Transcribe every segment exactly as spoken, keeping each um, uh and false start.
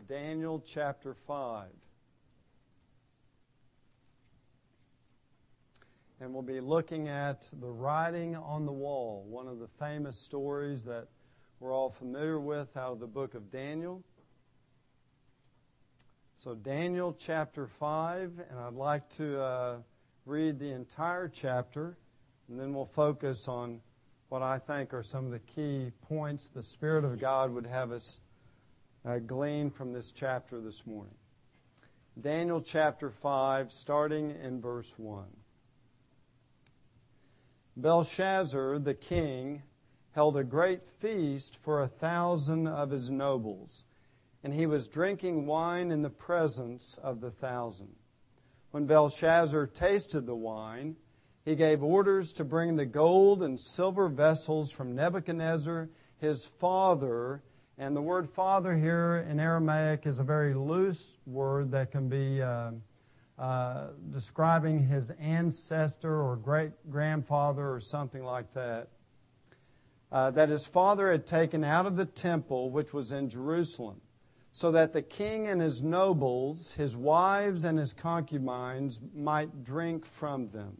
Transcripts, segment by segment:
Daniel chapter five. And we'll be looking at the writing on the wall, one of the famous stories that we're all familiar with out of the book of Daniel. So Daniel chapter five, and I'd like to uh, read the entire chapter, and then we'll focus on what I think are some of the key points the Spirit of God would have us uh, glean from this chapter this morning. Daniel chapter five, starting in verse one. Belshazzar the king held a great feast for a thousand of his nobles, and he was drinking wine in the presence of the thousand. When Belshazzar tasted the wine, he gave orders to bring the gold and silver vessels from Nebuchadnezzar, his father. And the word father here in Aramaic is a very loose word that can be uh, uh, describing his ancestor or great-grandfather or something like that. Uh, that his father had taken out of the temple which was in Jerusalem, so that the king and his nobles, his wives and his concubines might drink from them.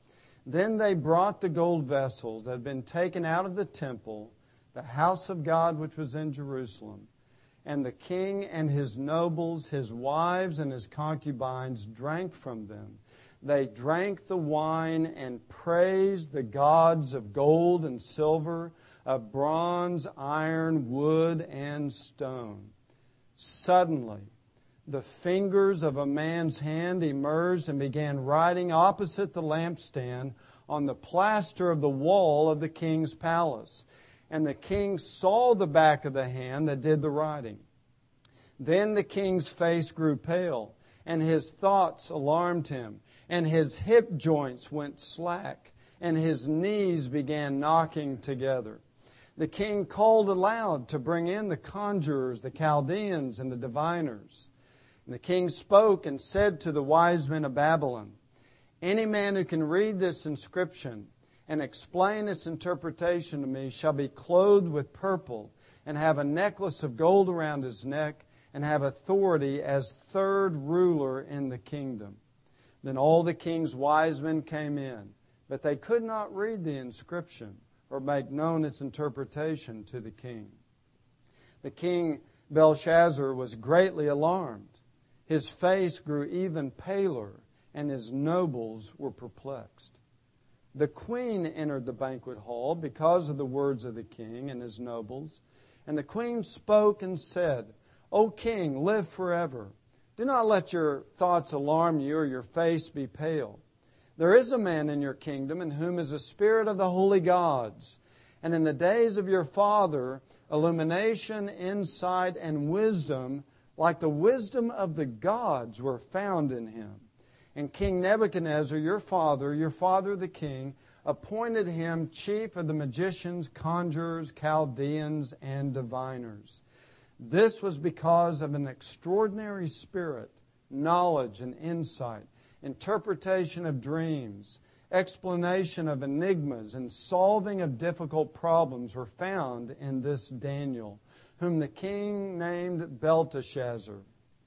Then they brought the gold vessels that had been taken out of the temple, the house of God which was in Jerusalem, and the king and his nobles, his wives and his concubines drank from them. They drank the wine and praised the gods of gold and silver, of bronze, iron, wood, and stone. Suddenly, the fingers of a man's hand emerged and began writing opposite the lampstand on the plaster of the wall of the king's palace. And the king saw the back of the hand that did the writing. Then the king's face grew pale, and his thoughts alarmed him, and his hip joints went slack, and his knees began knocking together. The king called aloud to bring in the conjurers, the Chaldeans, and the diviners. And the king spoke and said to the wise men of Babylon, "Any man who can read this inscription and explain its interpretation to me shall be clothed with purple and have a necklace of gold around his neck and have authority as third ruler in the kingdom." Then all the king's wise men came in, but they could not read the inscription or make known its interpretation to the king. The king Belshazzar was greatly alarmed. His face grew even paler, and his nobles were perplexed. The queen entered the banquet hall because of the words of the king and his nobles. And the queen spoke and said, "O king, live forever. Do not let your thoughts alarm you or your face be pale. There is a man in your kingdom in whom is a spirit of the holy gods. And in the days of your father, illumination, insight, and wisdom, like the wisdom of the gods, were found in him. And King Nebuchadnezzar, your father, your father the king, appointed him chief of the magicians, conjurers, Chaldeans, and diviners. This was because of an extraordinary spirit, knowledge and insight, interpretation of dreams, explanation of enigmas, and solving of difficult problems were found in this Daniel, whom the king named Belteshazzar.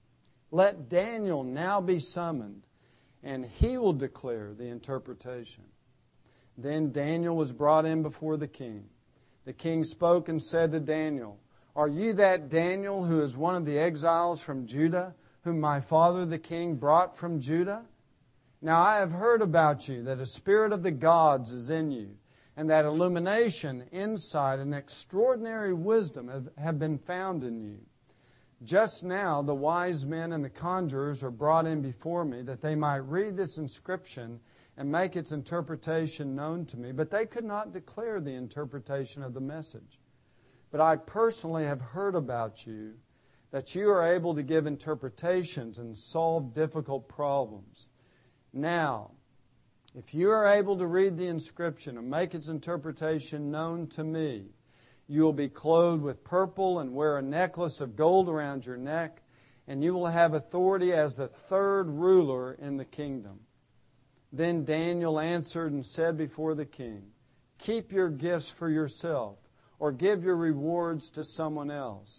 Let Daniel now be summoned, and he will declare the interpretation." Then Daniel was brought in before the king. The king spoke and said to Daniel, "Are you that Daniel who is one of the exiles from Judah, whom my father the king brought from Judah? Now I have heard about you, that a spirit of the gods is in you, and that illumination, insight, and extraordinary wisdom have, have been found in you. Just now the wise men and the conjurers are brought in before me, that they might read this inscription and make its interpretation known to me, but they could not declare the interpretation of the message. But I personally have heard about you, that you are able to give interpretations and solve difficult problems. Now, if you are able to read the inscription and make its interpretation known to me, you will be clothed with purple and wear a necklace of gold around your neck, and you will have authority as the third ruler in the kingdom." Then Daniel answered and said before the king, "Keep your gifts for yourself, or give your rewards to someone else."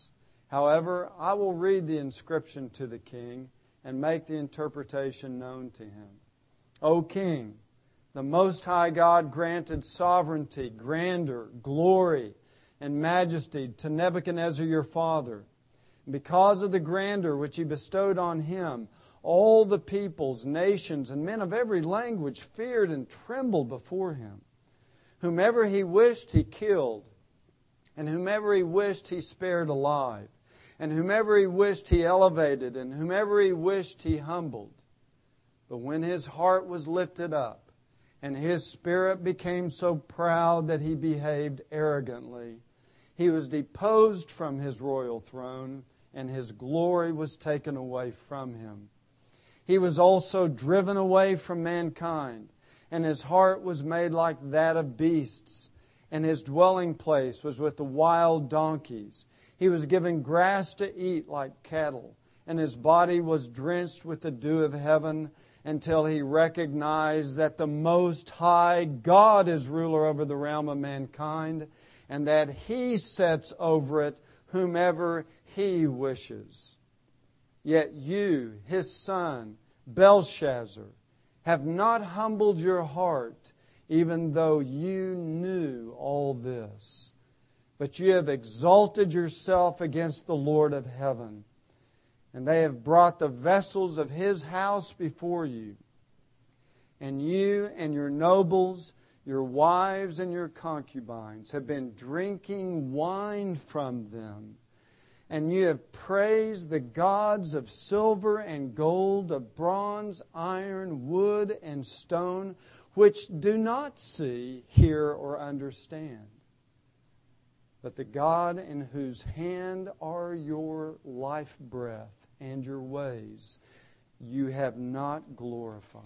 However, I will read the inscription to the king and make the interpretation known to him. O king, the Most High God granted sovereignty, grandeur, glory, and majesty to Nebuchadnezzar your father. Because of the grandeur which He bestowed on him, all the peoples, nations, and men of every language feared and trembled before him. Whomever He wished, He killed, and whomever He wished, He spared alive, and whomever He wished, He elevated, and whomever He wished, He humbled. But when His heart was lifted up, and His spirit became so proud that He behaved arrogantly, He was deposed from His royal throne, and His glory was taken away from Him. He was also driven away from mankind, and His heart was made like that of beasts, and His dwelling place was with the wild donkeys. He was given grass to eat like cattle, and His body was drenched with the dew of heaven, until He recognized that the Most High God is ruler over the realm of mankind, and that He sets over it whomever He wishes. Yet you, His son, Belshazzar, have not humbled your heart, even though you knew all this. But you have exalted yourself against the Lord of heaven, and they have brought the vessels of His house before you. And you and your nobles, your wives and your concubines have been drinking wine from them. And you have praised the gods of silver and gold, of bronze, iron, wood, and stone, which do not see, hear, or understand. But the God in whose hand are your life breath and your ways, you have not glorified.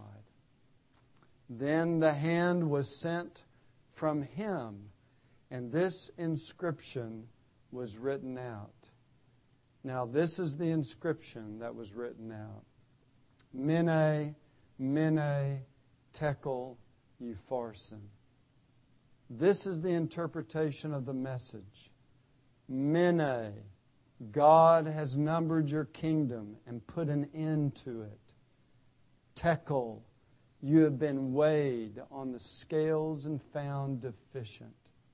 Then the hand was sent from Him, and this inscription was written out. Now this is the inscription that was written out. Mene, Mene, Tekel, Upharsin. This is the interpretation of the message. Mene, God has numbered your kingdom and put an end to it. Tekel, you have been weighed on the scales and found deficient.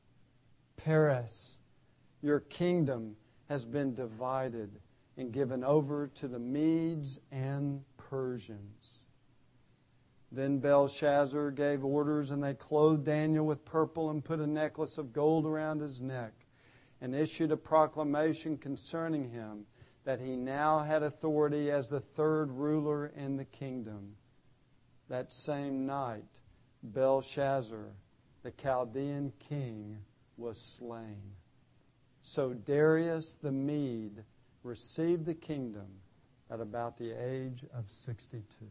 Peres, your kingdom has been divided and given over to the Medes and Persians. Then Belshazzar gave orders, and they clothed Daniel with purple and put a necklace of gold around his neck, and issued a proclamation concerning him that he now had authority as the third ruler in the kingdom. That same night, Belshazzar, the Chaldean king, was slain. So Darius the Mede received the kingdom at about the age of sixty-two.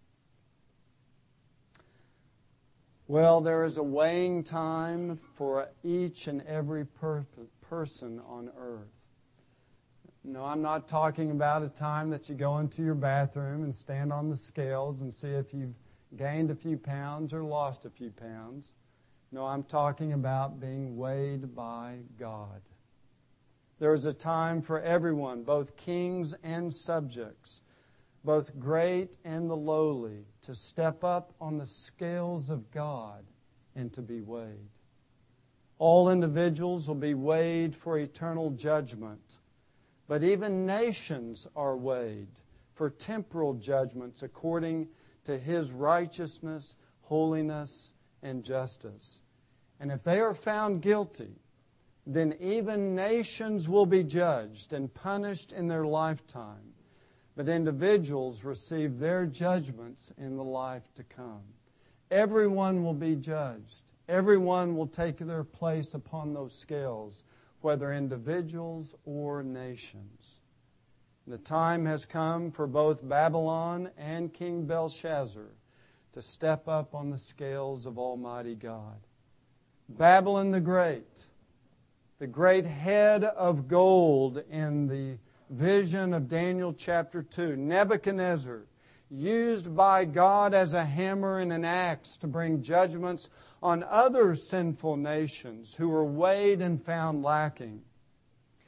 Well, there is a weighing time for each and every per- person on earth. No, I'm not talking about a time that you go into your bathroom and stand on the scales and see if you've gained a few pounds or lost a few pounds. No, I'm talking about being weighed by God. There is a time for everyone, both kings and subjects, both great and the lowly, to step up on the scales of God and to be weighed. All individuals will be weighed for eternal judgment, but even nations are weighed for temporal judgments according to His righteousness, holiness, and justice. And if they are found guilty, then even nations will be judged and punished in their lifetime. But individuals receive their judgments in the life to come. Everyone will be judged. Everyone will take their place upon those scales, whether individuals or nations. The time has come for both Babylon and King Belshazzar to step up on the scales of Almighty God. Babylon the Great, the great head of gold in the vision of Daniel chapter two. Nebuchadnezzar, used by God as a hammer and an axe to bring judgments on other sinful nations who were weighed and found lacking.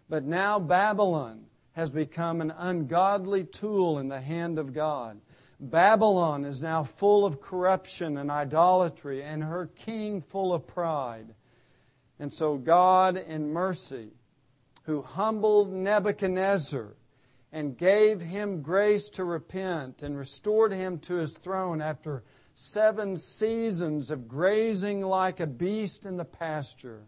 But now Babylon has become an ungodly tool in the hand of God. Babylon is now full of corruption and idolatry, and her king full of pride. And so God, in mercy, who humbled Nebuchadnezzar and gave him grace to repent and restored him to his throne after seven seasons of grazing like a beast in the pasture,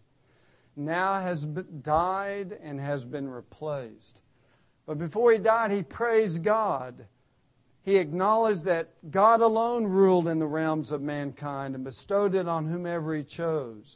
now has died and has been replaced. But before he died, he praised God. He acknowledged that God alone ruled in the realms of mankind and bestowed it on whomever He chose.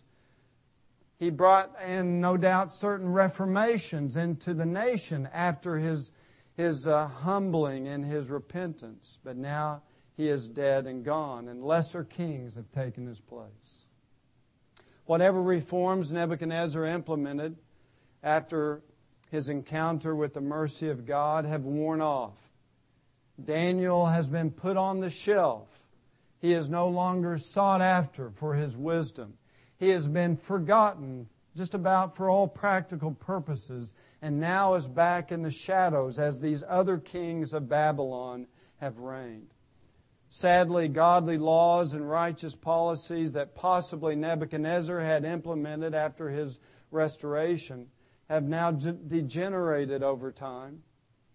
He brought in, no doubt, certain reformations into the nation after his, his uh, humbling and his repentance. But now he is dead and gone, and lesser kings have taken his place. Whatever reforms Nebuchadnezzar implemented after his encounter with the mercy of God have worn off. Daniel has been put on the shelf. He is no longer sought after for his wisdom. He has been forgotten just about for all practical purposes, and now is back in the shadows as these other kings of Babylon have reigned. Sadly, godly laws and righteous policies that possibly Nebuchadnezzar had implemented after his restoration have now degenerated over time.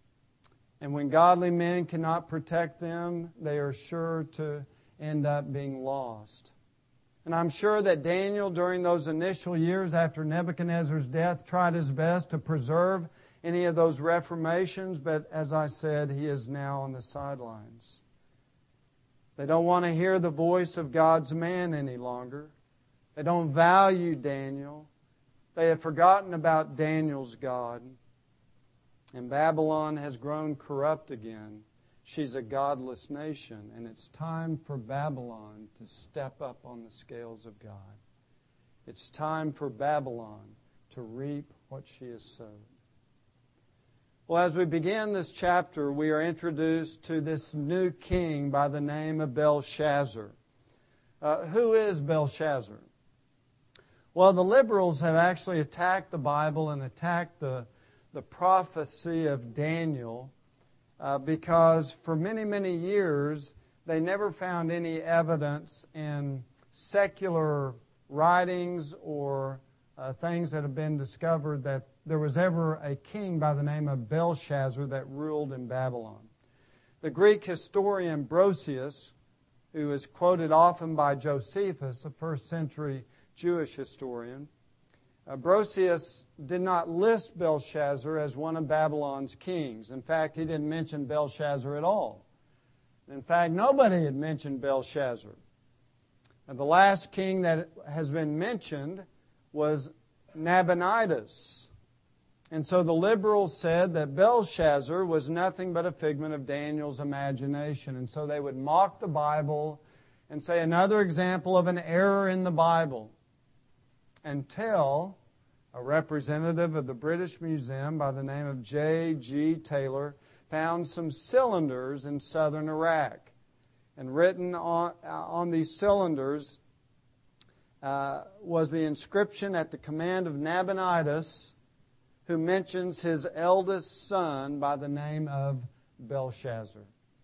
And when godly men cannot protect them, they are sure to end up being lost. And I'm sure that Daniel, during those initial years after Nebuchadnezzar's death, tried his best to preserve any of those reformations, but as I said, he is now on the sidelines. They don't want to hear the voice of God's man any longer. They don't value Daniel. They have forgotten about Daniel's God. And Babylon has grown corrupt again. She's a godless nation, and it's time for Babylon to step up on the scales of God. It's time for Babylon to reap what she has sowed. Well, as we begin this chapter, we are introduced to this new king by the name of Belshazzar. Uh, who is Belshazzar? Well, the liberals have actually attacked the Bible and attacked the the prophecy of Daniel uh, because for many, many years they never found any evidence in secular writings or uh, things that have been discovered that there was ever a king by the name of Belshazzar that ruled in Babylon. The Greek historian Brosius, who is quoted often by Josephus, a first century Jewish historian, Uh, Brosius did not list Belshazzar as one of Babylon's kings. In fact, he didn't mention Belshazzar at all. In fact, nobody had mentioned Belshazzar. And the last king that has been mentioned was Nabonidus. And so the liberals said that Belshazzar was nothing but a figment of Daniel's imagination. And so they would mock the Bible and say another example of an error in the Bible, until a representative of the British Museum by the name of J G Taylor found some cylinders in southern Iraq. And written on, on these cylinders uh, was the inscription at the command of Nabonidus, who mentions his eldest son by the name of Belshazzar.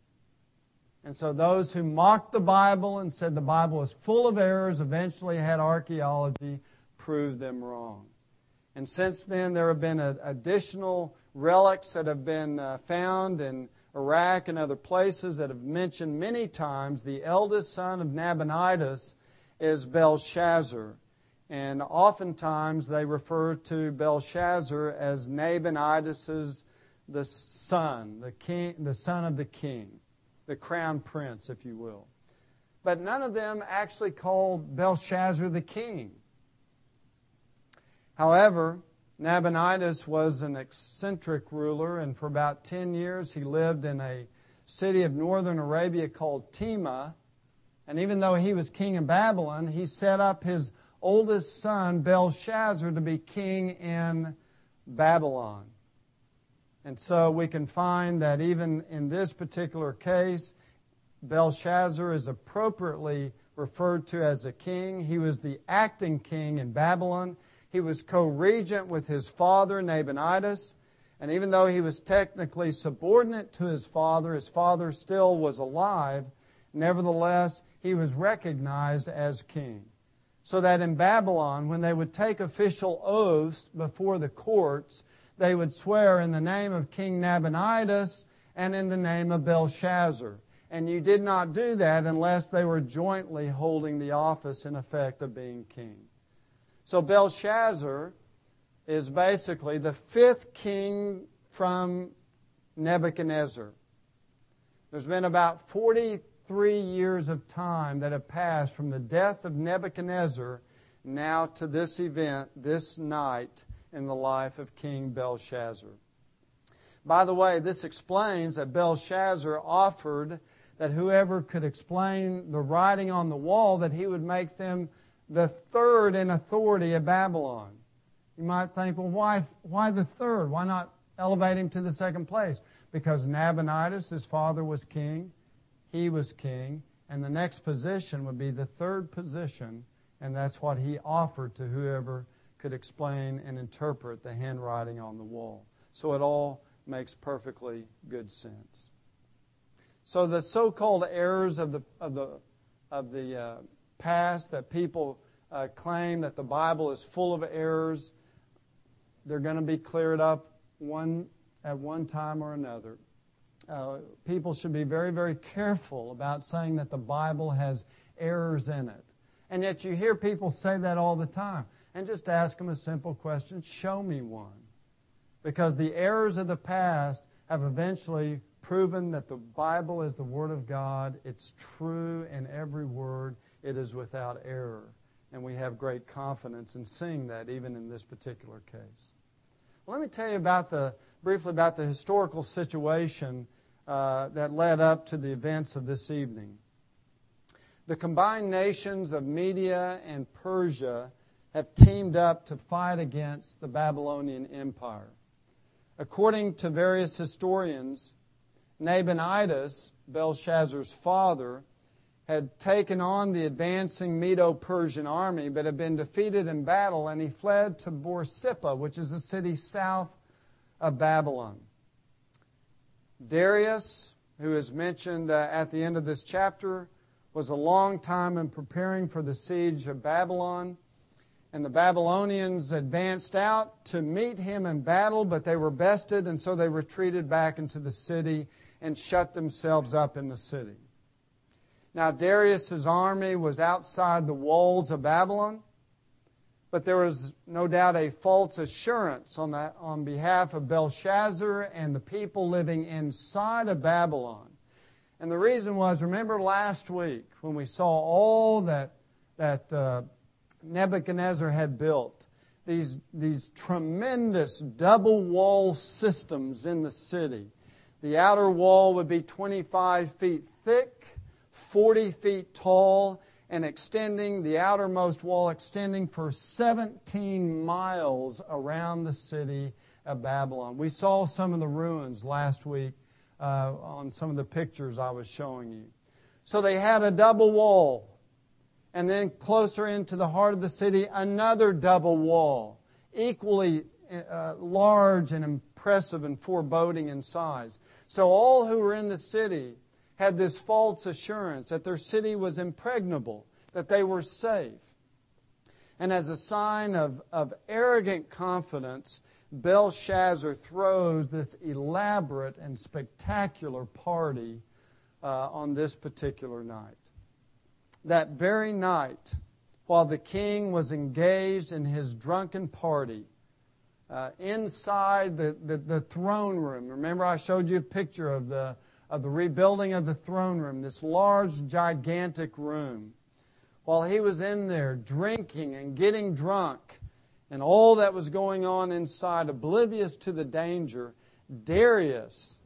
And so those who mocked the Bible and said the Bible was full of errors eventually had archaeology prove them wrong. And since then, there have been a, additional relics that have been uh, found in Iraq and other places that have mentioned many times the eldest son of Nabonidus is Belshazzar. And oftentimes they refer to Belshazzar as Nabonidus' the son, the king, the son of the king, the crown prince, if you will. But none of them actually called Belshazzar the king. However, Nabonidus was an eccentric ruler, and for about ten years he lived in a city of northern Arabia called Tema. And even though he was king of Babylon, he set up his oldest son, Belshazzar, to be king in Babylon. And so we can find that even in this particular case, Belshazzar is appropriately referred to as a king. He was the acting king in Babylon. He was co-regent with his father, Nabonidus. And even though he was technically subordinate to his father, his father still was alive. Nevertheless, he was recognized as king. So that in Babylon, when they would take official oaths before the courts, they would swear in the name of King Nabonidus and in the name of Belshazzar. And you did not do that unless they were jointly holding the office, in effect, of being king. So Belshazzar is basically the fifth king from Nebuchadnezzar. There's been about forty-three years of time that have passed from the death of Nebuchadnezzar now to this event, this night in the life of King Belshazzar. By the way, this explains that Belshazzar offered that whoever could explain the writing on the wall, that he would make them the third in authority of Babylon. You might think, well, why, why the third? Why not elevate him to the second place? Because Nabonidus, his father, was king. He was king. And the next position would be the third position. And that's what he offered to whoever could explain and interpret the handwriting on the wall. So it all makes perfectly good sense. So the so-called errors of the of the of the uh, past that people uh, claim that the Bible is full of errors, they're going to be cleared up one at one time or another. Uh, people should be very, very careful about saying that the Bible has errors in it. And yet you hear people say that all the time. And just ask them a simple question, show me one. Because the errors of the past have eventually proven that the Bible is the Word of God. It's true in every word. It is without error. And we have great confidence in seeing that even in this particular case. Well, let me tell you about the briefly about the historical situation uh, that led up to the events of this evening. The combined nations of Media and Persia have teamed up to fight against the Babylonian Empire. According to various historians, Nabonidus, Belshazzar's father, had taken on the advancing Medo-Persian army, but had been defeated in battle, and he fled to Borsippa, which is a city south of Babylon. Darius, who is mentioned uh, at the end of this chapter, was a long time in preparing for the siege of Babylon. And the Babylonians advanced out to meet him in battle, but they were bested, and so they retreated back into the city and shut themselves up in the city. Now, Darius's army was outside the walls of Babylon, but there was no doubt a false assurance on that, on behalf of Belshazzar and the people living inside of Babylon. And the reason was, remember last week when we saw all that that uh, Nebuchadnezzar had built, these, these tremendous double wall systems in the city. The outer wall would be twenty-five feet thick, forty feet tall, and extending, the outermost wall extending for seventeen miles around the city of Babylon. We saw some of the ruins last week uh, on some of the pictures I was showing you. So they had a double wall. And then closer into the heart of the city, another double wall, equally uh, large and impressive and foreboding in size. So all who were in the city had this false assurance that their city was impregnable, that they were safe. And as a sign of, of arrogant confidence, Belshazzar throws this elaborate and spectacular party uh, on this particular night. That very night, while the king was engaged in his drunken party, uh, inside the, the, the throne room, remember I showed you a picture of the, of the rebuilding of the throne room, this large, gigantic room. While he was in there drinking and getting drunk and all that was going on inside, oblivious to the danger, Darius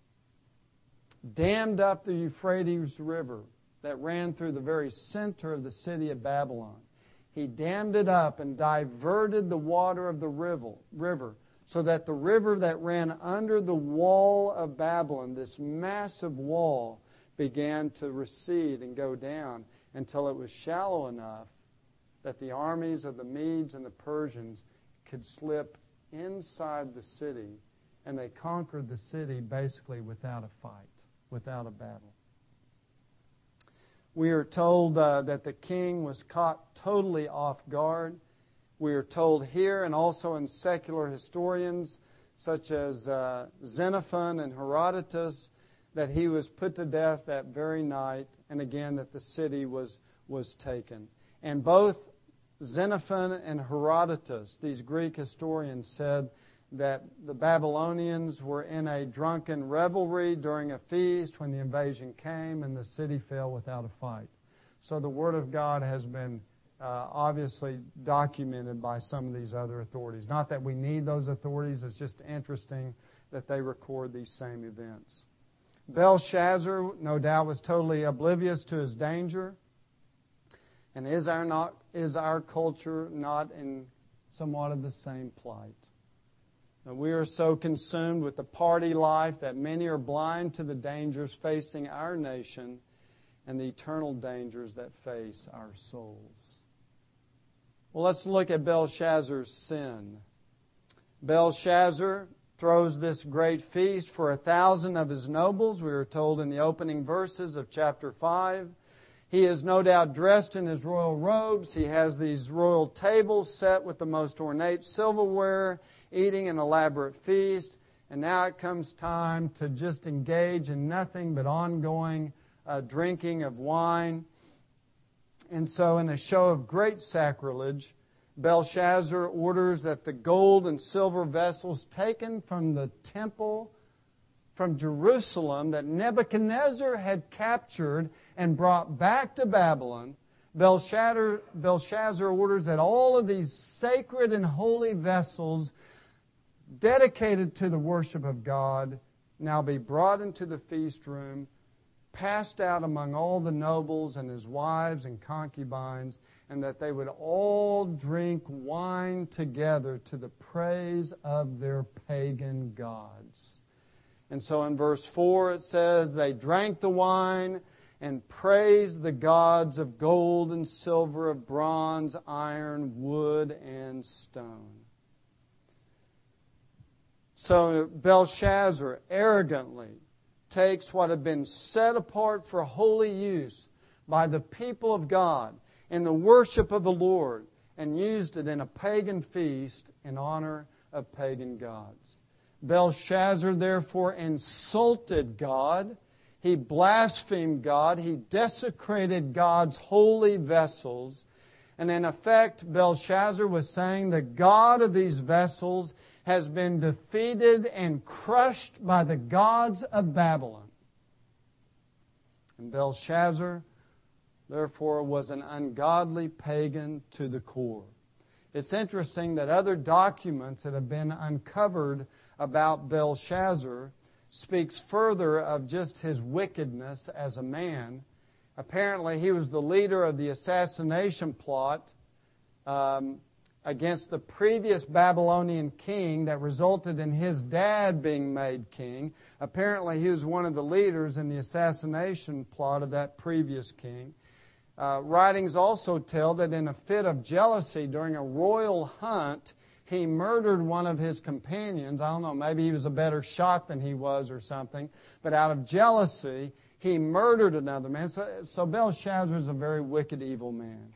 dammed up the Euphrates River that ran through the very center of the city of Babylon. He dammed it up and diverted the water of the river so that the river that ran under the wall of Babylon, this massive wall, began to recede and go down until it was shallow enough that the armies of the Medes and the Persians could slip inside the city, and they conquered the city basically without a fight, without a battle. We are told uh, that the king was caught totally off guard. We are told here, and also in secular historians such as uh, Xenophon and Herodotus, that he was put to death that very night, and again that the city was, was taken. And both Xenophon and Herodotus, these Greek historians, said that the Babylonians were in a drunken revelry during a feast when the invasion came, and the city fell without a fight. So the Word of God has been uh, obviously documented by some of these other authorities. Not that we need those authorities, it's just interesting that they record these same events. Belshazzar, no doubt, was totally oblivious to his danger. And is our, not, is our culture not in somewhat of the same plight? And we are so consumed with the party life that many are blind to the dangers facing our nation and the eternal dangers that face our souls. Well, let's look at Belshazzar's sin. Belshazzar throws this great feast for a thousand of his nobles, we are told in the opening verses of chapter five. He is no doubt dressed in his royal robes. He has these royal tables set with the most ornate silverware, eating an elaborate feast. And now it comes time to just engage in nothing but ongoing uh, drinking of wine. And so in a show of great sacrilege, Belshazzar orders that the gold and silver vessels taken from the temple from Jerusalem that Nebuchadnezzar had captured and brought back to Babylon, Belshazzar, Belshazzar orders that all of these sacred and holy vessels dedicated to the worship of God now be brought into the feast room, passed out among all the nobles and his wives and concubines, and that they would all drink wine together to the praise of their pagan gods. And so in verse four it says, they drank the wine and praised the gods of gold and silver, of bronze, iron, wood, and stone. So Belshazzar arrogantly takes what had been set apart for holy use by the people of God in the worship of the Lord and used it in a pagan feast in honor of pagan gods. Belshazzar therefore insulted God. He blasphemed God. He desecrated God's holy vessels. And in effect, Belshazzar was saying the God of these vessels has been defeated and crushed by the gods of Babylon. And Belshazzar, therefore, was an ungodly pagan to the core. It's interesting that other documents that have been uncovered about Belshazzar speaks further of just his wickedness as a man. Apparently, he was the leader of the assassination plot um, against the previous Babylonian king that resulted in his dad being made king. Apparently, he was one of the leaders in the assassination plot of that previous king. Uh, writings also tell that in a fit of jealousy during a royal hunt, he murdered one of his companions. I don't know, maybe he was a better shot than he was or something. But out of jealousy, he murdered another man. So, so Belshazzar is a very wicked, evil man.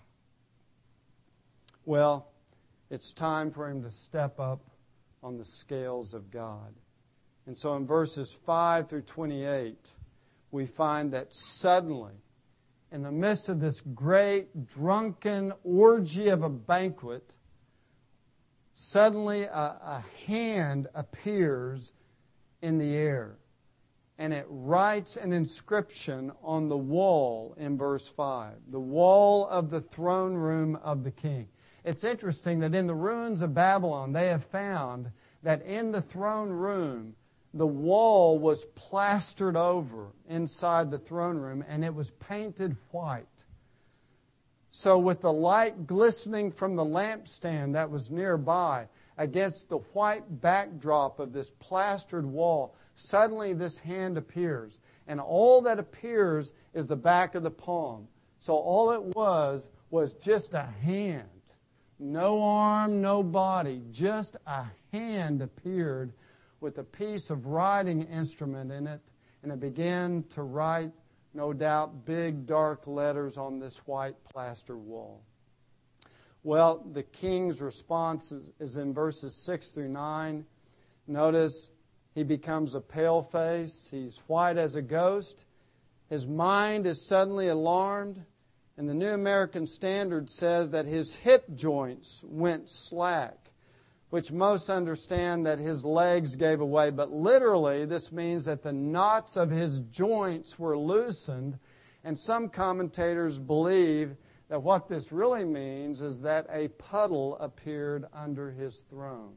Well, it's time for him to step up on the scales of God. And so in verses five through twenty-eight, we find that suddenly, in the midst of this great drunken orgy of a banquet, suddenly a, a hand appears in the air. And it writes an inscription on the wall in verse five, the wall of the throne room of the king. It's interesting that in the ruins of Babylon, they have found that in the throne room, the wall was plastered over inside the throne room, and it was painted white. So with the light glistening from the lampstand that was nearby against the white backdrop of this plastered wall, suddenly this hand appears. And all that appears is the back of the palm. So all it was was just a hand. No arm, no body, just a hand appeared with a piece of writing instrument in it, and it began to write, no doubt, big dark letters on this white plaster wall. Well, the king's response is, is in verses six through nine. Notice he becomes a pale face. He's white as a ghost. His mind is suddenly alarmed. And the New American Standard says that his hip joints went slack, which most understand that his legs gave away. But literally, this means that the knots of his joints were loosened. And some commentators believe that what this really means is that a puddle appeared under his throne.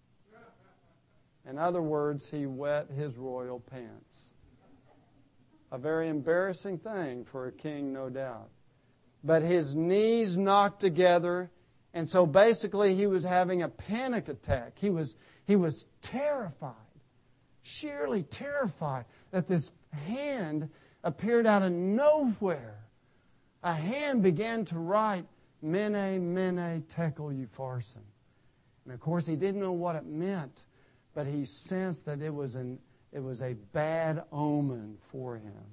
In other words, he wet his royal pants. A very embarrassing thing for a king, no doubt. But his knees knocked together, and so basically he was having a panic attack. He was, he was terrified, sheerly terrified that this hand appeared out of nowhere. A hand began to write, Mene, Mene, Tekel, Upharsin. And of course he didn't know what it meant, but he sensed that it was, an, it was a bad omen for him.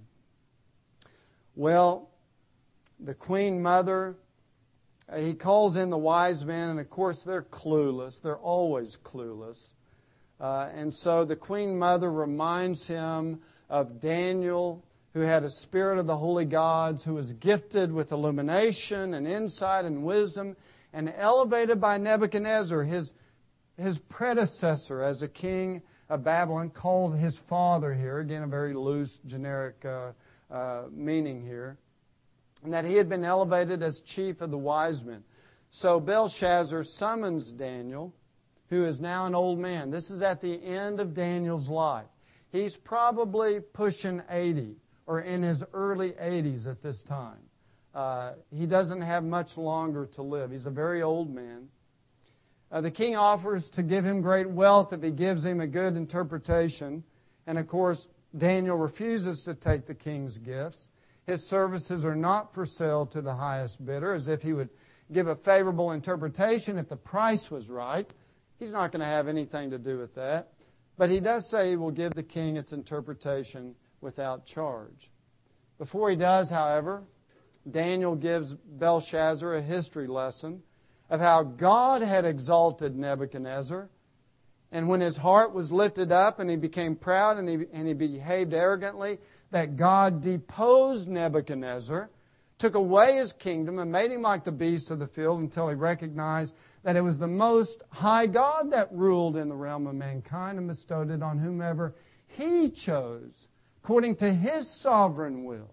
Well, the Queen Mother, he calls in the wise men, and of course they're clueless. They're always clueless. Uh, and so the Queen Mother reminds him of Daniel, who had a spirit of the holy gods, who was gifted with illumination and insight and wisdom, and elevated by Nebuchadnezzar, his, his predecessor as a king of Babylon, called his father here. Again, a very loose, generic uh, uh, meaning here. And that he had been elevated as chief of the wise men. So Belshazzar summons Daniel, who is now an old man. This is at the end of Daniel's life. He's probably pushing eighty, or in his early eighties at this time. Uh, he doesn't have much longer to live. He's a very old man. Uh, the king offers to give him great wealth if he gives him a good interpretation. And of course, Daniel refuses to take the king's gifts. His services are not for sale to the highest bidder, as if he would give a favorable interpretation if the price was right. He's not going to have anything to do with that. But he does say he will give the king its interpretation without charge. Before he does, however, Daniel gives Belshazzar a history lesson of how God had exalted Nebuchadnezzar. And when his heart was lifted up and he became proud and he, and he behaved arrogantly, that God deposed Nebuchadnezzar, took away his kingdom, and made him like the beasts of the field until he recognized that it was the Most High God that ruled in the realm of mankind and bestowed it on whomever He chose, according to His sovereign will.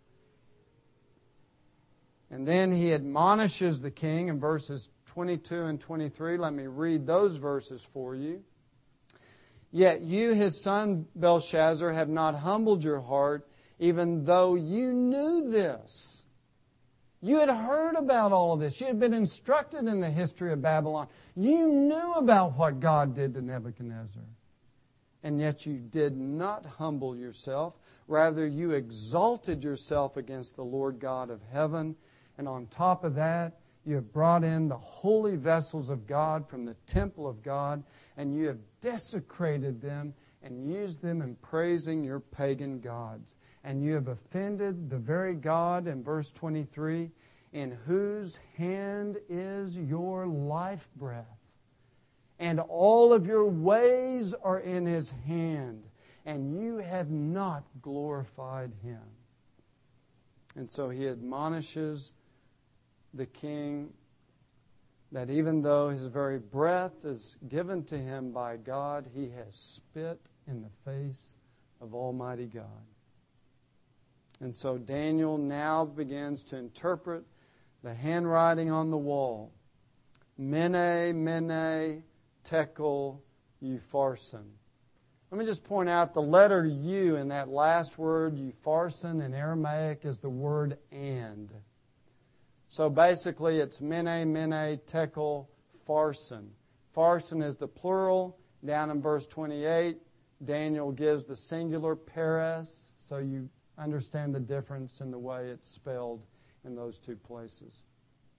And then He admonishes the king in verses twenty-two and twenty-three. Let me read those verses for you. Yet you, his son Belshazzar, have not humbled your heart, even though you knew this. You had heard about all of this. You had been instructed in the history of Babylon. You knew about what God did to Nebuchadnezzar. And yet you did not humble yourself. Rather, you exalted yourself against the Lord God of heaven. And on top of that, you have brought in the holy vessels of God from the temple of God, and you have desecrated them and used them in praising your pagan gods. And you have offended the very God, in verse twenty-three, in whose hand is your life breath. And all of your ways are in His hand, and you have not glorified Him. And so He admonishes the king that even though his very breath is given to him by God, he has spit in the face of Almighty God. And so Daniel now begins to interpret the handwriting on the wall. Mene, Mene, Tekel, Upharsin. Let me just point out the letter U in that last word, Upharsin, in Aramaic is the word and. So basically it's Mene, Mene, Tekel, Pharsin. Pharsin is the plural. Down in verse twenty-eight, Daniel gives the singular Peres, so you understand the difference in the way it's spelled in those two places.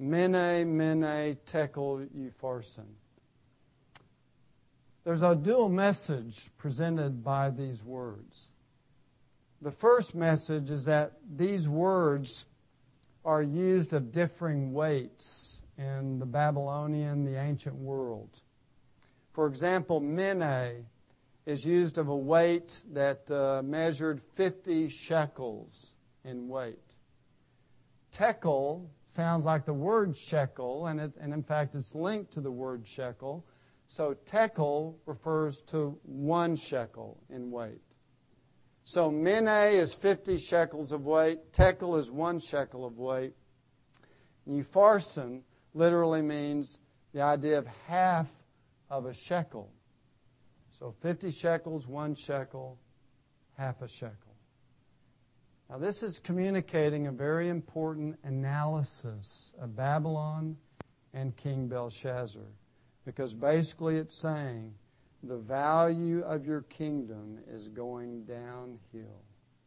Mene, mene, tekel, upharsin. There's a dual message presented by these words. The first message is that these words are used of differing weights in the Babylonian, the ancient world. For example, mene is used of a weight that uh, measured fifty shekels in weight. Tekel sounds like the word shekel, and, it, and in fact it's linked to the word shekel. So tekel refers to one shekel in weight. So mene is fifty shekels of weight. Tekel is one shekel of weight. And upharsin literally means the idea of half of a shekel. So fifty shekels, one shekel, half a shekel. Now this is communicating a very important analysis of Babylon and King Belshazzar. Because basically it's saying the value of your kingdom is going downhill.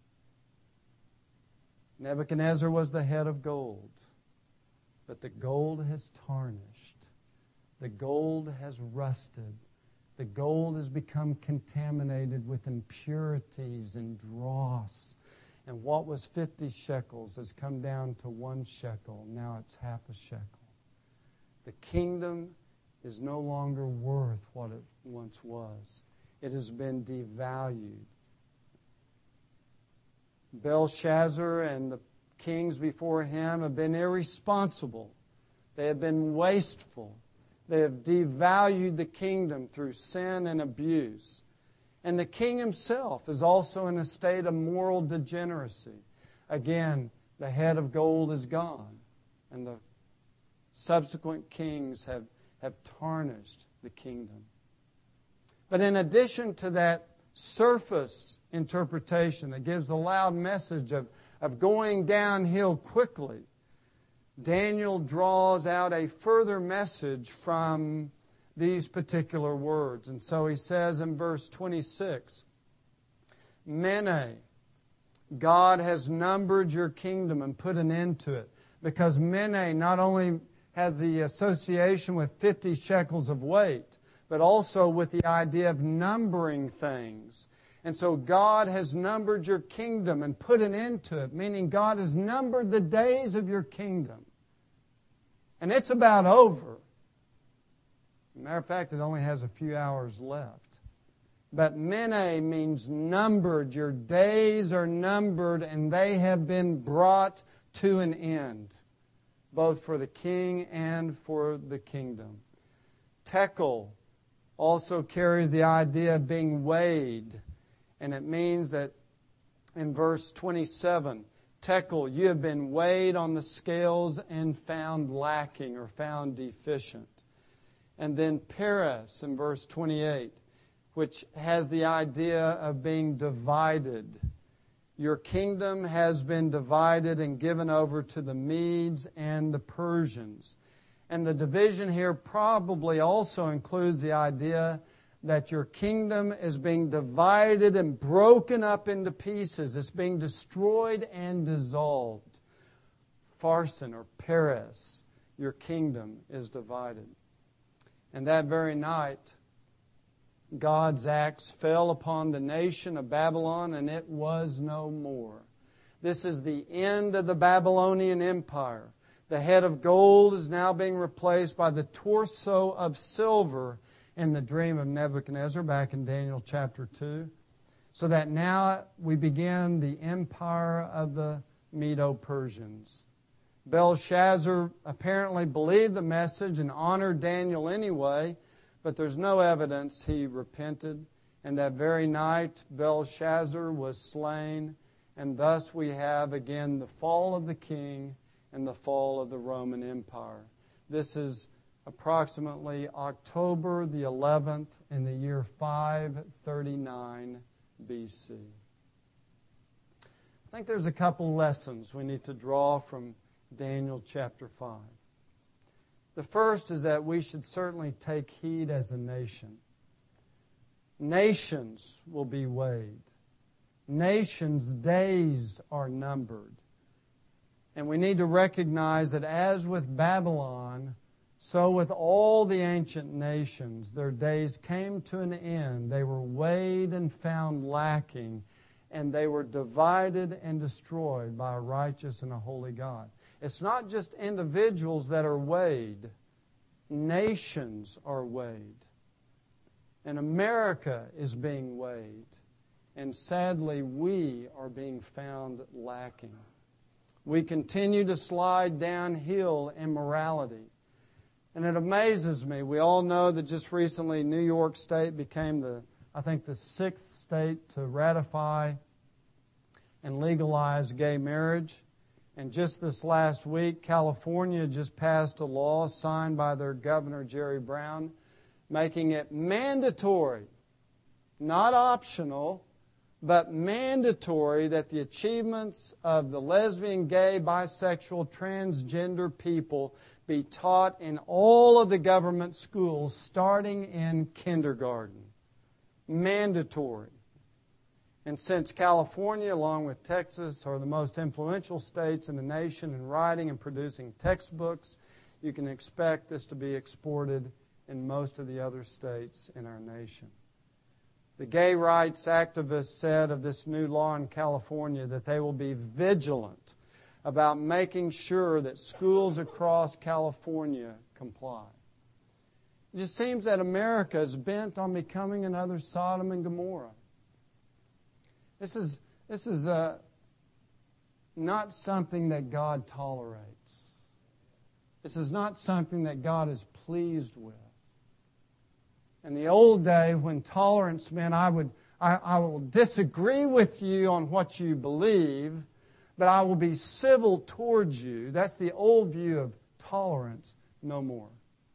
Nebuchadnezzar was the head of gold, but the gold has tarnished. The gold has rusted. The gold has become contaminated with impurities and dross. And what was fifty shekels has come down to one shekel. Now it's half a shekel. The kingdom is no longer worth what it once was. It has been devalued. Belshazzar and the kings before him have been irresponsible. They have been wasteful. They have devalued the kingdom through sin and abuse. And the king himself is also in a state of moral degeneracy. Again, the head of gold is gone, and the subsequent kings have have tarnished the kingdom. But in addition to that surface interpretation that gives a loud message of, of going downhill quickly, Daniel draws out a further message from these particular words. And so he says in verse twenty-six, Mene, God has numbered your kingdom and put an end to it. Because Mene not only has the association with fifty shekels of weight, but also with the idea of numbering things. And so God has numbered your kingdom and put an end to it, meaning God has numbered the days of your kingdom. And it's about over. As a matter of fact, it only has a few hours left. But mene means numbered. Your days are numbered, and they have been brought to an end, both for the king and for the kingdom. Tekel also carries the idea of being weighed, and it means that in verse twenty-seven, Tekel, you have been weighed on the scales and found lacking or found deficient. And then Peres in verse twenty-eight, which has the idea of being divided. Your kingdom has been divided and given over to the Medes and the Persians. And the division here probably also includes the idea that your kingdom is being divided and broken up into pieces. It's being destroyed and dissolved. Upharsin or Peres, your kingdom is divided. And that very night, God's axe fell upon the nation of Babylon, and it was no more. This is the end of the Babylonian Empire. The head of gold is now being replaced by the torso of silver in the dream of Nebuchadnezzar back in Daniel chapter two. So that now we begin the empire of the Medo-Persians. Belshazzar apparently believed the message and honored Daniel anyway, but there's no evidence he repented. And that very night, Belshazzar was slain, and thus we have again the fall of the king and the fall of the Roman Empire. This is approximately October the eleventh in the year five thirty-nine B C. I think there's a couple lessons we need to draw from Daniel chapter five. The first is that we should certainly take heed as a nation. Nations will be weighed. Nations' days are numbered. And we need to recognize that as with Babylon, so with all the ancient nations, their days came to an end. They were weighed and found lacking, and they were divided and destroyed by a righteous and a holy God. It's not just individuals that are weighed. Nations are weighed. And America is being weighed. And sadly, we are being found lacking. We continue to slide downhill in morality. And it amazes me. We all know that just recently New York State became the, I think, the sixth state to ratify and legalize gay marriage. And just this last week, California just passed a law signed by their governor, Jerry Brown, making it mandatory, not optional, but mandatory that the achievements of the lesbian, gay, bisexual, transgender people be taught in all of the government schools starting in kindergarten. Mandatory. And since California, along with Texas, are the most influential states in the nation in writing and producing textbooks, you can expect this to be exported in most of the other states in our nation. The gay rights activists said of this new law in California that they will be vigilant about making sure that schools across California comply. It just seems that America is bent on becoming another Sodom and Gomorrah. This is, this is uh, not something that God tolerates. This is not something that God is pleased with. In the old day, when tolerance meant I would, I, I will disagree with you on what you believe, but I will be civil towards you. That's the old view of tolerance, no more.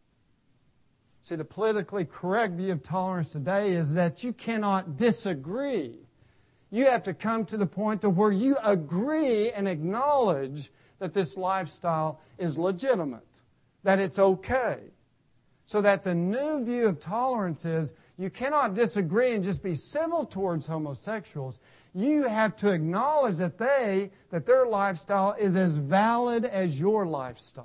See, the politically correct view of tolerance today is that you cannot disagree. You have to come to the point to where you agree and acknowledge that this lifestyle is legitimate, that it's okay. So that the new view of tolerance is you cannot disagree and just be civil towards homosexuals. You have to acknowledge that they, that their lifestyle is as valid as your lifestyle.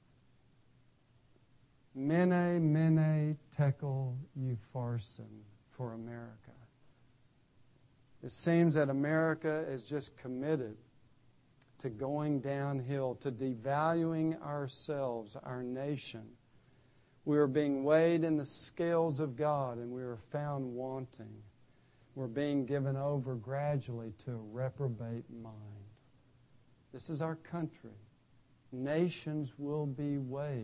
Mene, mene, tekel, upharsin for America. It seems that America is just committed to going downhill, to devaluing ourselves, our nation. We are being weighed in the scales of God, and we are found wanting. We're being given over gradually to a reprobate mind. This is our country. Nations will be weighed,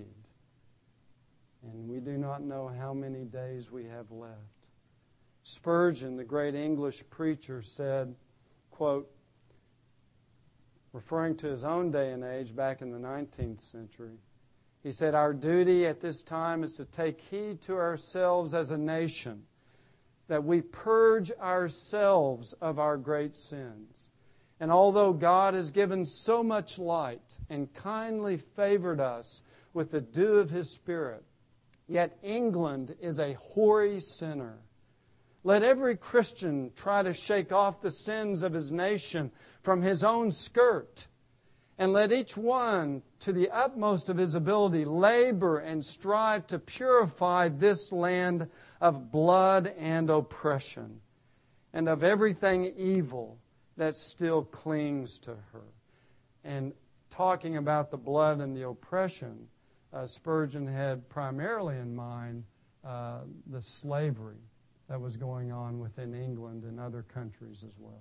and we do not know how many days we have left. Spurgeon, the great English preacher, said, quote, referring to his own day and age back in the nineteenth century, he said, our duty at this time is to take heed to ourselves as a nation, that we purge ourselves of our great sins. And although God has given so much light and kindly favored us with the dew of His Spirit, yet England is a hoary sinner. Let every Christian try to shake off the sins of his nation from his own skirt. And let each one, to the utmost of his ability, labor and strive to purify this land of blood and oppression, and of everything evil that still clings to her. And talking about the blood and the oppression, uh, Spurgeon had primarily in mind uh, the slavery that was going on within England and other countries as well.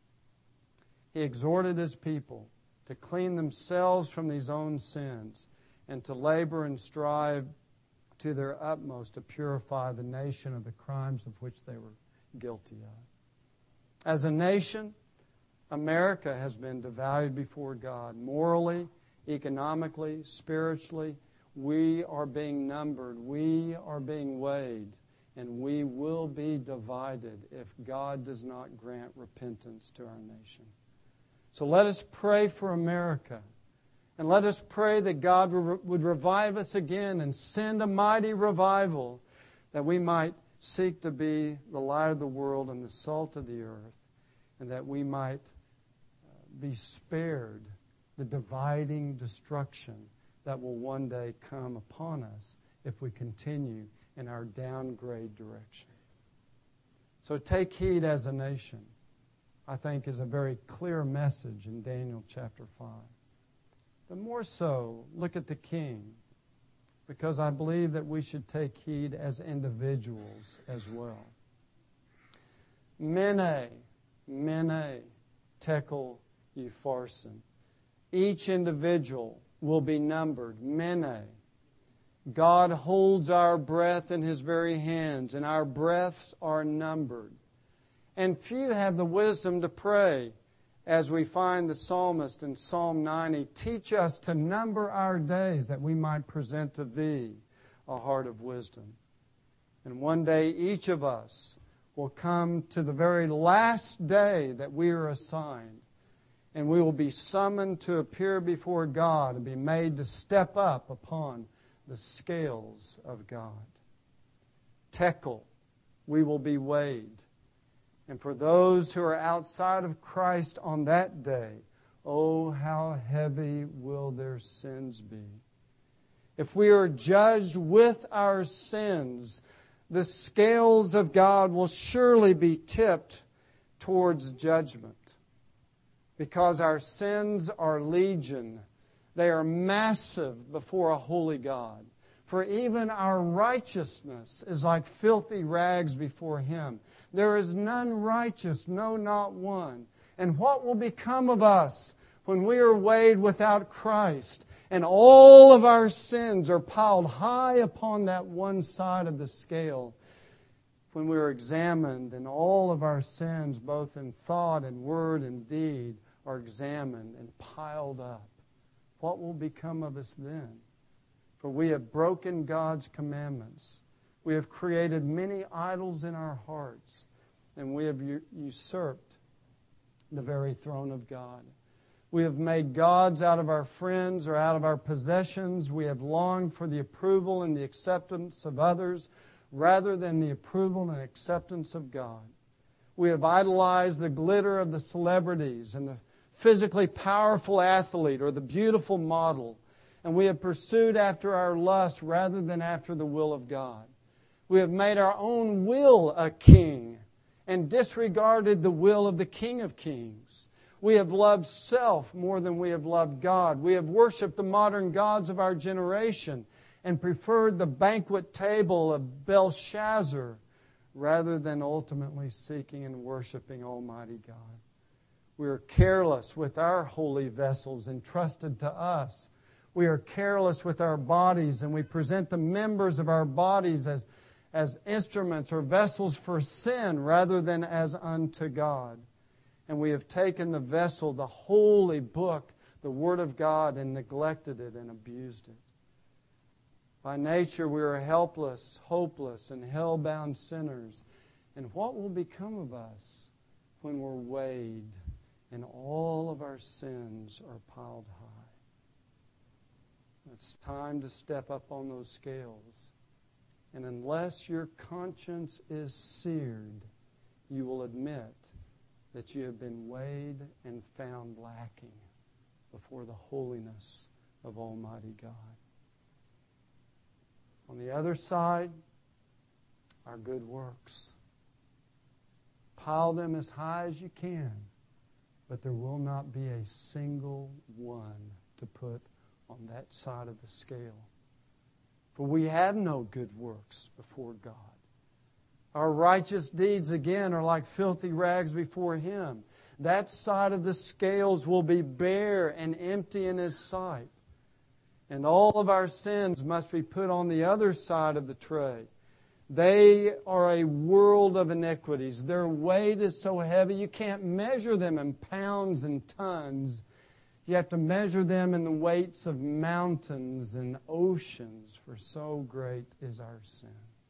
He exhorted his people to clean themselves from these own sins and to labor and strive to their utmost to purify the nation of the crimes of which they were guilty of. As a nation, America has been devalued before God. Morally, economically, spiritually, we are being numbered, we are being weighed, and we will be divided if God does not grant repentance to our nation. So let us pray for America. And let us pray that God would revive us again and send a mighty revival that we might seek to be the light of the world and the salt of the earth, and that we might be spared the dividing destruction that will one day come upon us if we continue in our downgrade direction. So take heed as a nation, I think, is a very clear message in Daniel chapter five. But more so, look at the king, because I believe that we should take heed as individuals as well. Mene, mene, tekel, upharsin. Each individual will be numbered. Mene. God holds our breath in His very hands, and our breaths are numbered. And few have the wisdom to pray, as we find the psalmist in Psalm ninety, teach us to number our days that we might present to Thee a heart of wisdom. And one day each of us will come to the very last day that we are assigned, and we will be summoned to appear before God and be made to step up upon the scales of God. Tekel, we will be weighed. And for those who are outside of Christ on that day, oh, how heavy will their sins be. If we are judged with our sins, the scales of God will surely be tipped towards judgment, because our sins are legion. They are massive before a holy God. For even our righteousness is like filthy rags before Him. There is none righteous, no, not one. And what will become of us when we are weighed without Christ, and all of our sins are piled high upon that one side of the scale? When we are examined, and all of our sins, both in thought and word and deed, are examined and piled up, what will become of us then? For we have broken God's commandments. We have created many idols in our hearts, and we have usurped the very throne of God. We have made gods out of our friends or out of our possessions. We have longed for the approval and the acceptance of others rather than the approval and acceptance of God. We have idolized the glitter of the celebrities and the physically powerful athlete or the beautiful model, and we have pursued after our lust rather than after the will of God. We have made our own will a king and disregarded the will of the King of Kings. We have loved self more than we have loved God. We have worshipped the modern gods of our generation and preferred the banquet table of Belshazzar rather than ultimately seeking and worshiping Almighty God. We are careless with our holy vessels entrusted to us. We are careless with our bodies, and we present the members of our bodies as, as instruments or vessels for sin rather than as unto God. And we have taken the vessel, the holy book, the Word of God, and neglected it and abused it. By nature, we are helpless, hopeless, and hell-bound sinners. And what will become of us when we're weighed and all of our sins are piled high? It's time to step up on those scales. And unless your conscience is seared, you will admit that you have been weighed and found lacking before the holiness of Almighty God. On the other side, our good works. Pile them as high as you can, but there will not be a single one to put on that side of the scale. For we have no good works before God. Our righteous deeds, again, are like filthy rags before Him. That side of the scales will be bare and empty in His sight. And all of our sins must be put on the other side of the tray. They are a world of iniquities. Their weight is so heavy you can't measure them in pounds and tons. You have to measure them in the weights of mountains and oceans, for so great is our sin.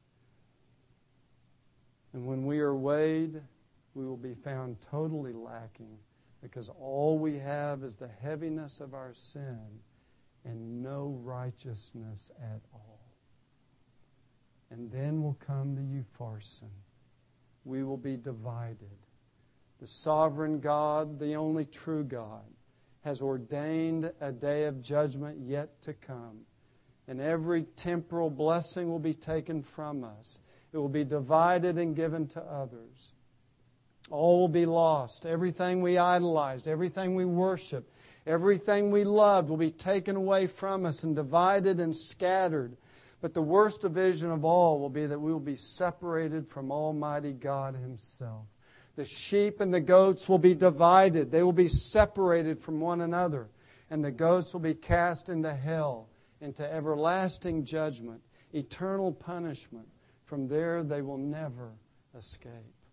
And when we are weighed, we will be found totally lacking, because all we have is the heaviness of our sin and no righteousness at all. And then will come the upharsin. We will be divided. The sovereign God, the only true God, has ordained a day of judgment yet to come. And every temporal blessing will be taken from us. It will be divided and given to others. All will be lost. Everything we idolized, everything we worshiped, everything we loved will be taken away from us and divided and scattered. But the worst division of all will be that we will be separated from Almighty God Himself. The sheep and the goats will be divided. They will be separated from one another. And the goats will be cast into hell, into everlasting judgment, eternal punishment. From there they will never escape.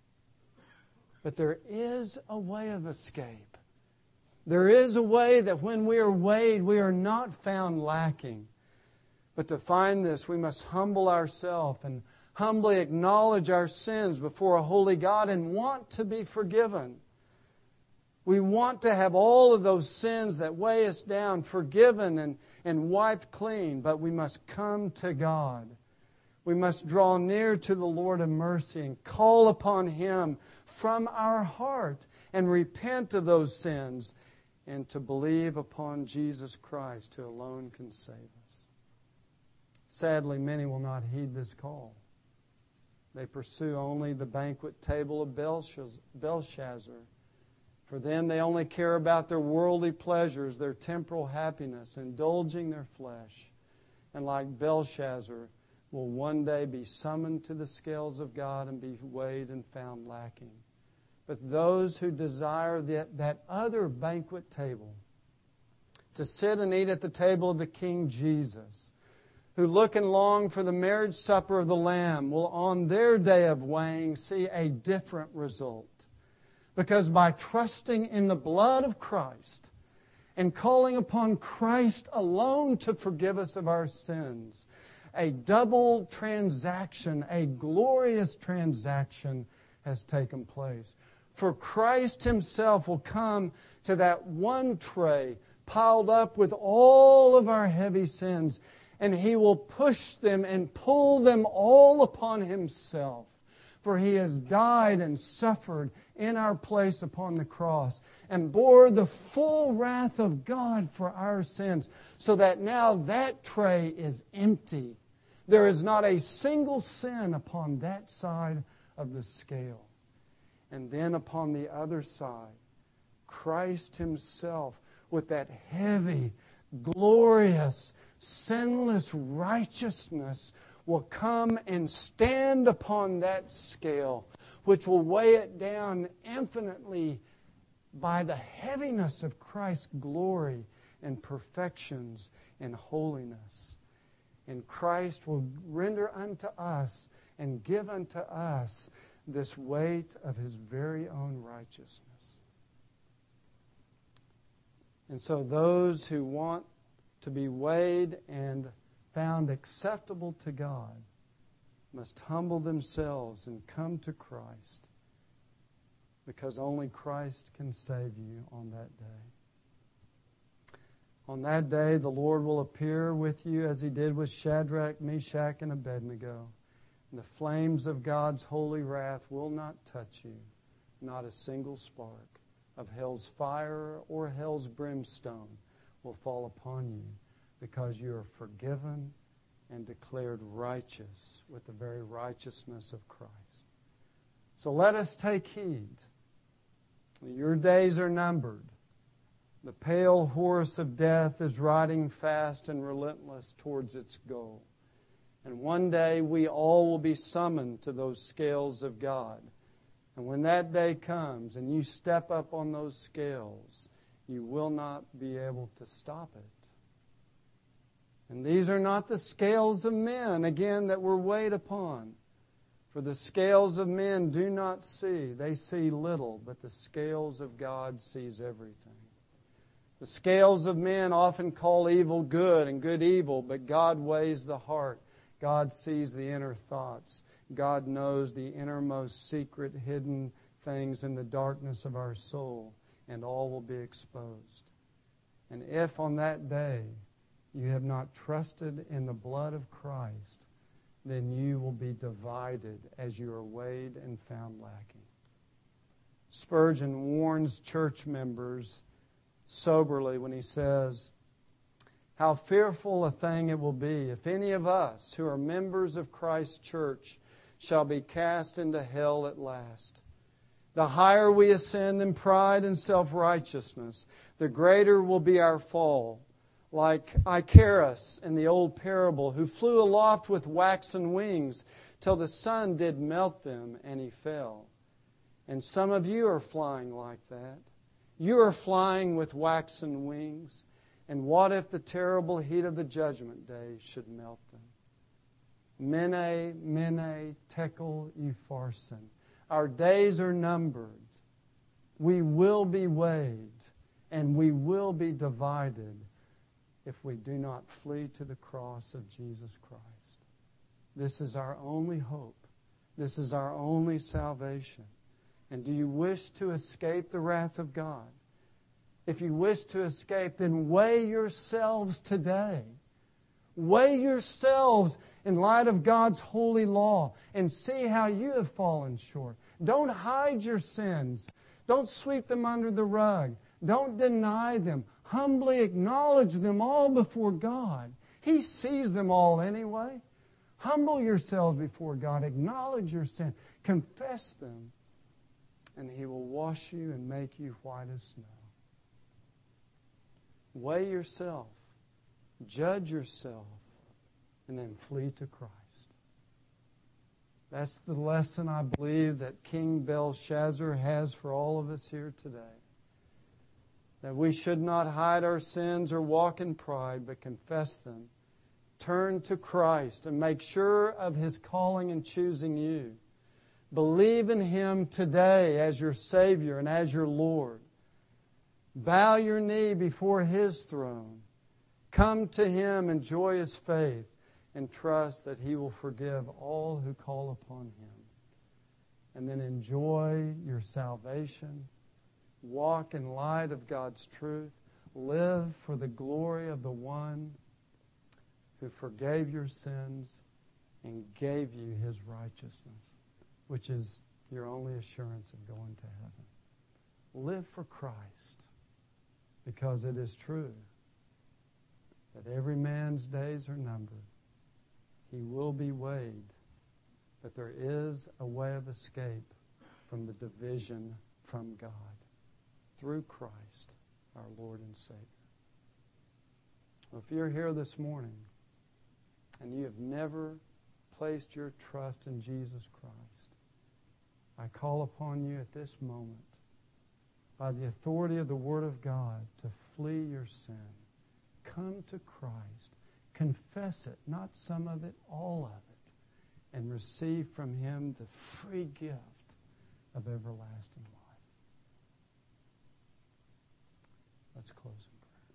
But there is a way of escape. There is a way that when we are weighed, we are not found lacking. But to find this, we must humble ourselves and humbly acknowledge our sins before a holy God and want to be forgiven. We want to have all of those sins that weigh us down forgiven and, and wiped clean, but we must come to God. We must draw near to the Lord of mercy and call upon Him from our heart and repent of those sins and to believe upon Jesus Christ, who alone can save us. Sadly, many will not heed this call. They pursue only the banquet table of Belshazzar. For them, they only care about their worldly pleasures, their temporal happiness, indulging their flesh. And like Belshazzar, will one day be summoned to the scales of God and be weighed and found lacking. But those who desire that, that other banquet table, to sit and eat at the table of the King Jesus, who look and long for the marriage supper of the Lamb, will on their day of weighing see a different result. Because by trusting in the blood of Christ and calling upon Christ alone to forgive us of our sins, a double transaction, a glorious transaction has taken place. For Christ Himself will come to that one tray piled up with all of our heavy sins, and He will push them and pull them all upon Himself. For He has died and suffered in our place upon the cross and bore the full wrath of God for our sins, so that now that tray is empty. There is not a single sin upon that side of the scale. And then upon the other side, Christ Himself, with that heavy, glorious, sinless righteousness, will come and stand upon that scale, which will weigh it down infinitely by the heaviness of Christ's glory and perfections and holiness. And Christ will render unto us and give unto us this weight of His very own righteousness. And so those who want to be weighed and found acceptable to God must humble themselves and come to Christ, because only Christ can save you on that day. On that day, the Lord will appear with you as He did with Shadrach, Meshach, and Abednego. And the flames of God's holy wrath will not touch you, not a single spark of hell's fire or hell's brimstone will fall upon you, because you are forgiven and declared righteous with the very righteousness of Christ. So let us take heed. Your days are numbered. The pale horse of death is riding fast and relentless towards its goal. And one day we all will be summoned to those scales of God. And when that day comes and you step up on those scales, you will not be able to stop it. And these are not the scales of men, again, that we're weighed upon. For the scales of men do not see. They see little, but the scales of God sees everything. The scales of men often call evil good and good evil, but God weighs the heart. God sees the inner thoughts. God knows the innermost secret hidden things in the darkness of our soul, and all will be exposed. And if on that day you have not trusted in the blood of Christ, then you will be divided as you are weighed and found lacking. Spurgeon warns church members, soberly when he says, "How fearful a thing it will be if any of us who are members of Christ's church shall be cast into hell at last. The higher we ascend in pride and self-righteousness, the greater will be our fall. Like Icarus in the old parable, who flew aloft with waxen wings till the sun did melt them and he fell. And some of you are flying like that. You are flying with waxen wings. And what if the terrible heat of the judgment day should melt them? Mene, mene, tekel, upharsin. Our days are numbered. We will be weighed, and we will be divided if we do not flee to the cross of Jesus Christ. This is our only hope. This is our only salvation. And do you wish to escape the wrath of God? If you wish to escape, then weigh yourselves today. Weigh yourselves in light of God's holy law and see how you have fallen short. Don't hide your sins. Don't sweep them under the rug. Don't deny them. Humbly acknowledge them all before God. He sees them all anyway. Humble yourselves before God. Acknowledge your sin. Confess them. And He will wash you and make you white as snow. Weigh yourself. Judge yourself. And then flee to Christ. That's the lesson I believe that King Belshazzar has for all of us here today. That we should not hide our sins or walk in pride, but confess them. Turn to Christ and make sure of His calling and choosing you. Believe in Him today as your Savior and as your Lord. Bow your knee before His throne. Come to Him, enjoy His faith, and trust that He will forgive all who call upon Him. And then enjoy your salvation. Walk in light of God's truth. Live for the glory of the One who forgave your sins and gave you His righteousness, which is your only assurance of going to heaven. Live for Christ, because it is true that every man's days are numbered. He will be weighed, but there is a way of escape from the division from God through Christ, our Lord and Savior. Well, if you're here this morning and you have never placed your trust in Jesus Christ, I call upon you at this moment, by the authority of the Word of God, to flee your sin. Come to Christ. Confess it, not some of it, all of it, and receive from Him the free gift of everlasting life. Let's close in prayer.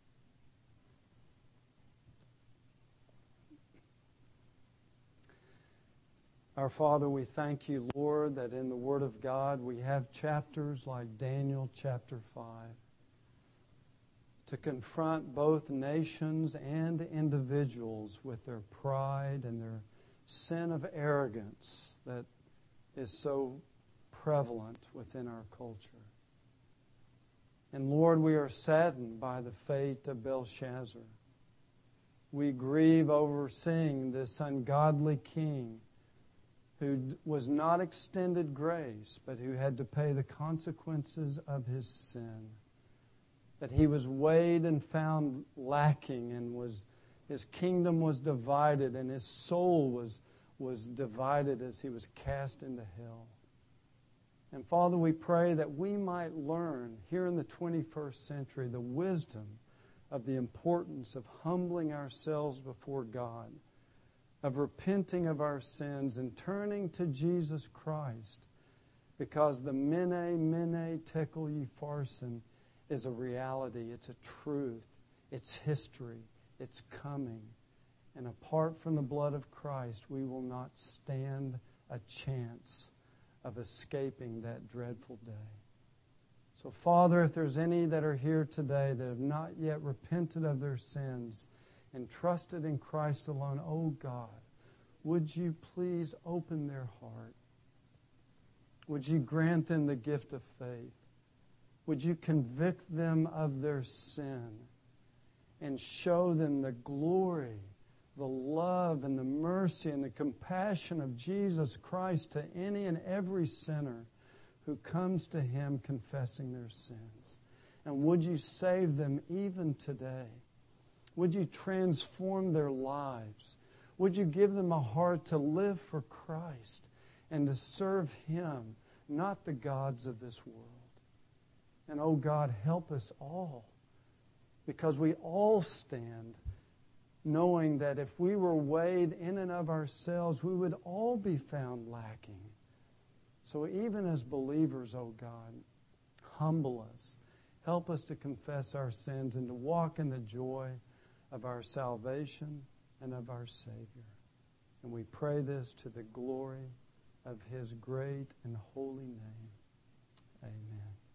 Our Father, we thank you, Lord, that in the Word of God we have chapters like Daniel chapter five to confront both nations and individuals with their pride and their sin of arrogance that is so prevalent within our culture. And Lord, we are saddened by the fate of Belshazzar. We grieve over seeing this ungodly king who was not extended grace, but who had to pay the consequences of his sin. That he was weighed and found lacking, and was his kingdom was divided, and his soul was, was divided as he was cast into hell. And Father, we pray that we might learn here in the twenty-first century the wisdom of the importance of humbling ourselves before God, of repenting of our sins and turning to Jesus Christ, because the mene, mene, tekel, upharsin is a reality. It's a truth. It's history. It's coming. And apart from the blood of Christ, we will not stand a chance of escaping that dreadful day. So, Father, if there's any that are here today that have not yet repented of their sins and trusted in Christ alone, oh God, would you please open their heart? Would you grant them the gift of faith? Would you convict them of their sin and show them the glory, the love, and the mercy and the compassion of Jesus Christ to any and every sinner who comes to Him confessing their sins? And would you save them even today? Would you transform their lives? Would you give them a heart to live for Christ and to serve Him, not the gods of this world? And oh God, help us all, because we all stand knowing that if we were weighed in and of ourselves, we would all be found lacking. So even as believers, oh God, humble us. Help us to confess our sins and to walk in the joy of our salvation and of our Savior. And we pray this to the glory of His great and holy name. Amen.